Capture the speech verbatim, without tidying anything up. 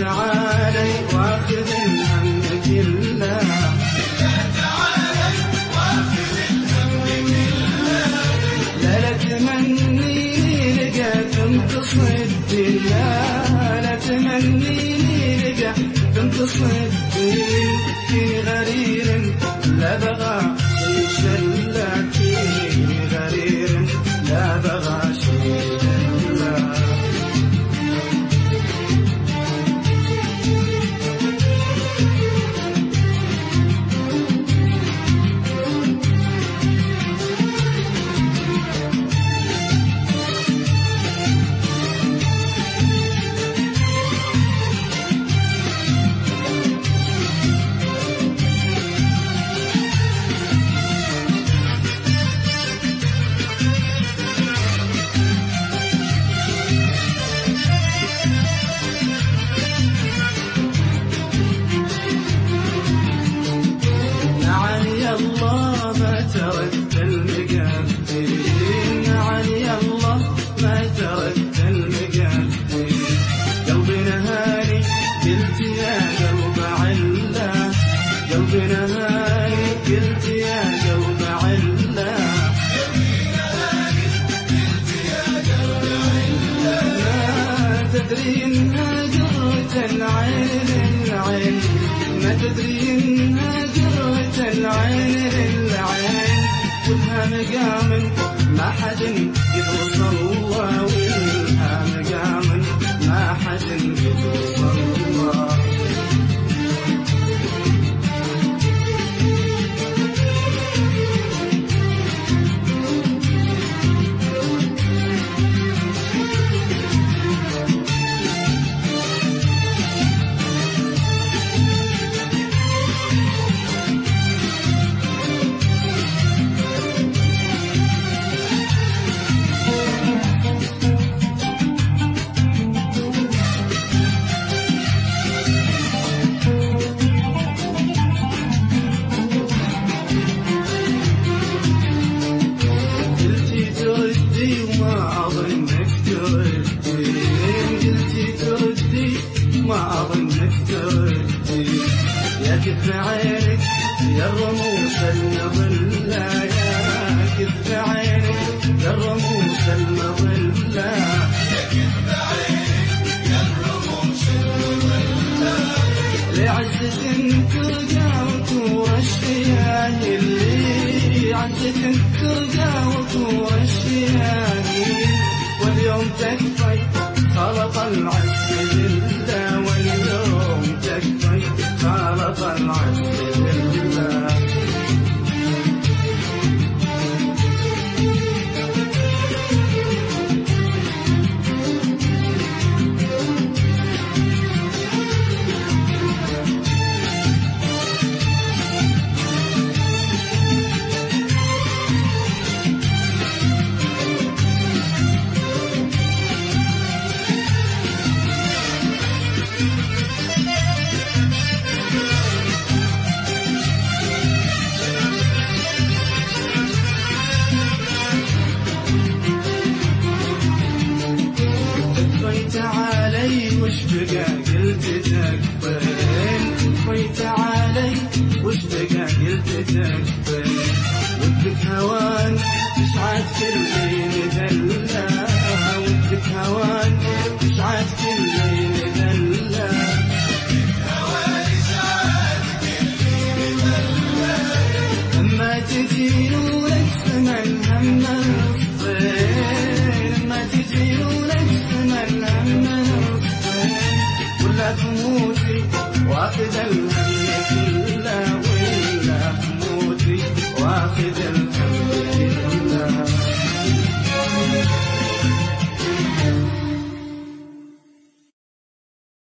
تعالي واخذ الهم كله لا لا تمني لقى تنتصدي لا لا تمني لقى تنتصدي في غرير لا بغى شي شلك في غرير لا بغى شي شلك الله ما تركت المقدرين عني الله ما تركت المقدرين قلبي نهاني قلت يا قلب علا قلبي نهاني قلت يا قلب علا ما تدري انها قرة العين العين ما تدري انها قرة العين العين كلها مقام ما حد يوصل الله ولها مقام ما حد يوصل الله ما أظنك تردي يا كثر عينك يا الرموش المظلة يا كثر عينك يا الرموش المظلة يا كثر عينك يا الرموش المظلة لعزة ترقى وطور الشياه اللي عزة ترقى وطور الشياه واليوم تكفي خلق العز لله واليوم تكفي خلق العز لله تعالي وش بقى قلت تكفين طفيت علي وش بقى قلت تكفين ودك هوان تشعد كل ليل ذلا ودك هوان تشعد كل ليل ذلا هوان تشعد كل ليل ذلا اما تجي ولك سمن هم الصين اما تجي ولك سمن ولا تموتي واخذ الهم كله ولا تموتي واخذ